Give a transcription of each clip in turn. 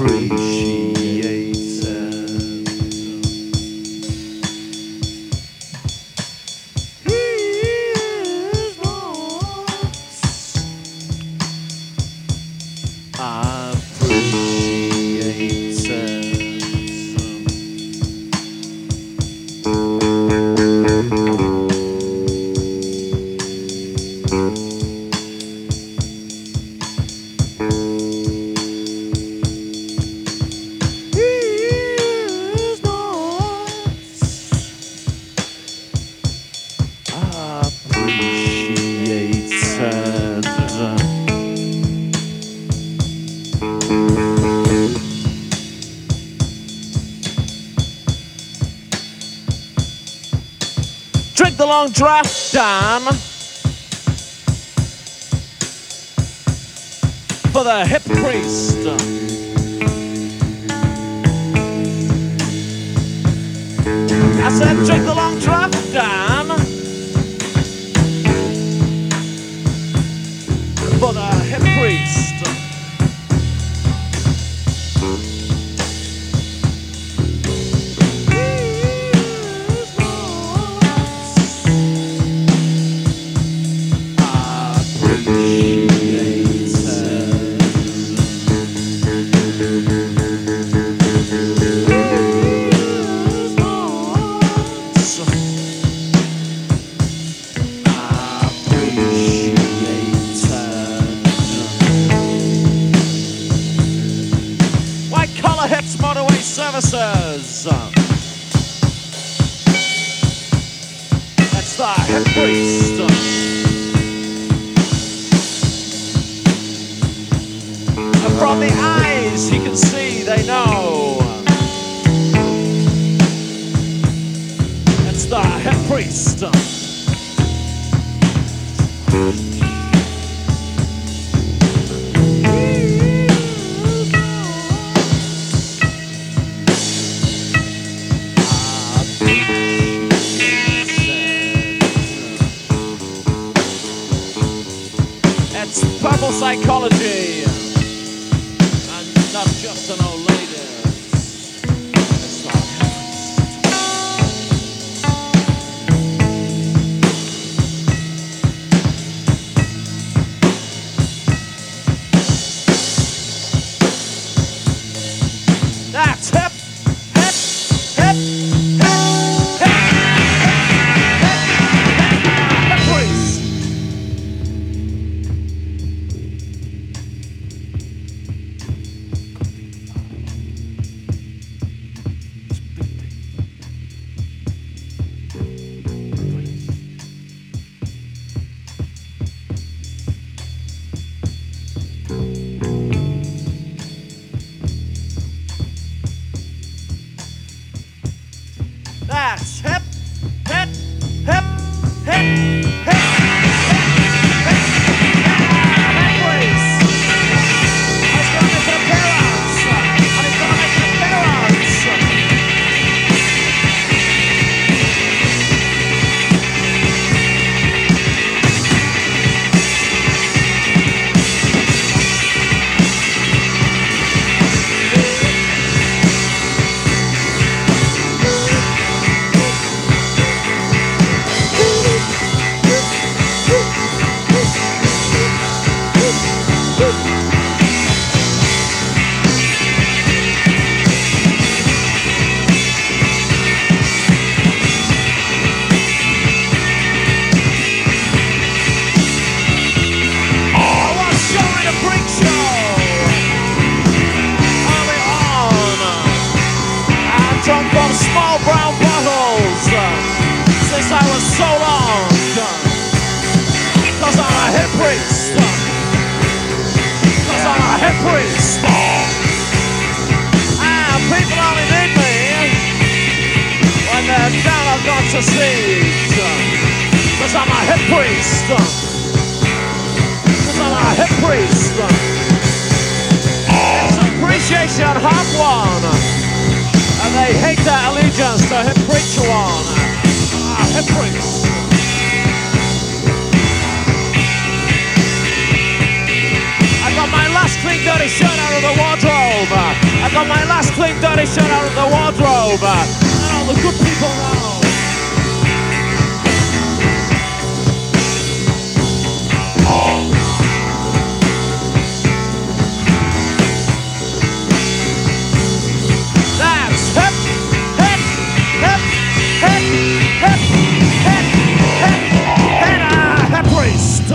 Drink the long draft down for the hip priest. I said drink the long draft down for the hip priest. Motorway Services. That's the hip priest. And from the eyes you can see they know. That's the hip priest. It's purple psychology, and not just an old lady. It's not. That's hip, hip, hip, hip, hip, hip, hip, priest. That's hip, hip, hip, hip, hip, hip, hip, priest. It's gonna make an appearance, and it's gonna make an appearance. Drunk from small brown bottles since I was so long, cause I'm a hip priest, cause I'm a hip priest, and people only need me when they're down on God's seat, cause I'm a hip priest, cause I'm a hip priest. It's appreciation half one. And they hate that allegiance to hip preacher one. Hip priest. I got my last clean dirty shirt out of the wardrobe. got my last clean dirty shirt out of the wardrobe. And all the good people know. That's hip, hip, hip, hip, hip, hip, hip, hip priest.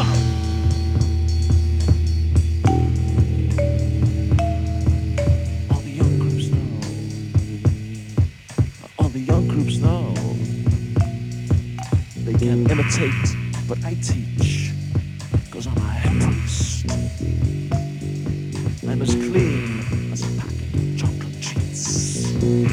All the young groups know. All the young groups know. They can imitate, but I teach. 'Cause I'm a hip priest. I'm as clean as a packet of chocolate treats.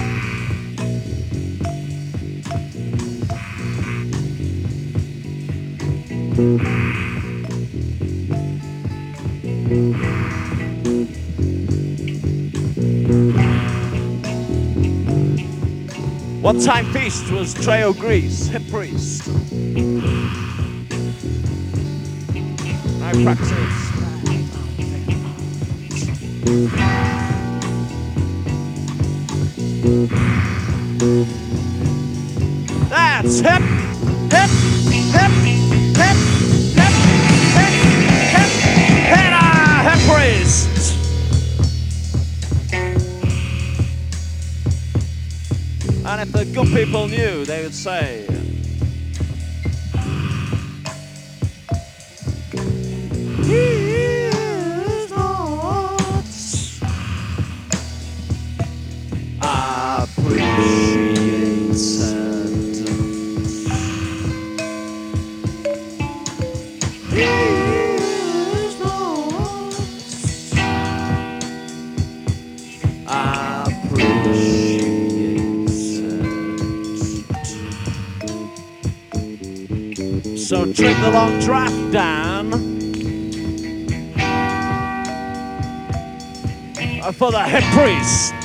One time feast was Treo Grease, hip priest. I practice. That's hip, hip, hip, hip, hip, hip, hip, hip priest. And if the good people knew, they would say, he is not appreciated. He is not appreciated. So trim the long draft down for the hip priest.